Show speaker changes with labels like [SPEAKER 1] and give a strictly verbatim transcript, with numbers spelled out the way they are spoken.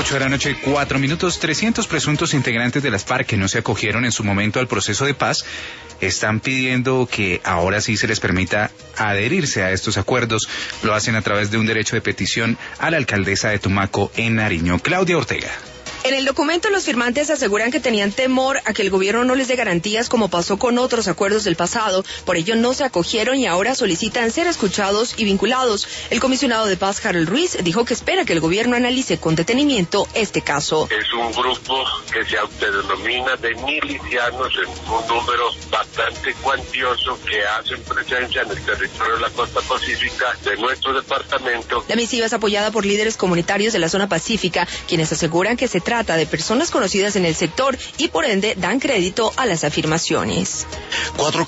[SPEAKER 1] ocho de la noche, cuatro minutos. trescientos presuntos integrantes de las FARC que no se acogieron en su momento al proceso de paz están pidiendo que ahora sí se les permita adherirse a estos acuerdos. Lo hacen a través de un derecho de petición a la alcaldesa de Tumaco en Nariño, Claudia Ortega.
[SPEAKER 2] En el documento, los firmantes aseguran que tenían temor a que el gobierno no les dé garantías como pasó con otros acuerdos del pasado. Por ello no se acogieron y ahora solicitan ser escuchados y vinculados. El comisionado de paz, Harold Ruiz, dijo que espera que el gobierno analice con detenimiento este caso.
[SPEAKER 3] Es un grupo que se autodenomina de milicianos en un número bastante cuantioso que hacen presencia en el territorio de la costa pacífica de nuestro departamento.
[SPEAKER 2] La misiva es apoyada por líderes comunitarios de la zona pacífica, quienes aseguran que se trata trata de personas conocidas en el sector y por ende dan crédito a las afirmaciones.
[SPEAKER 4] Cuatro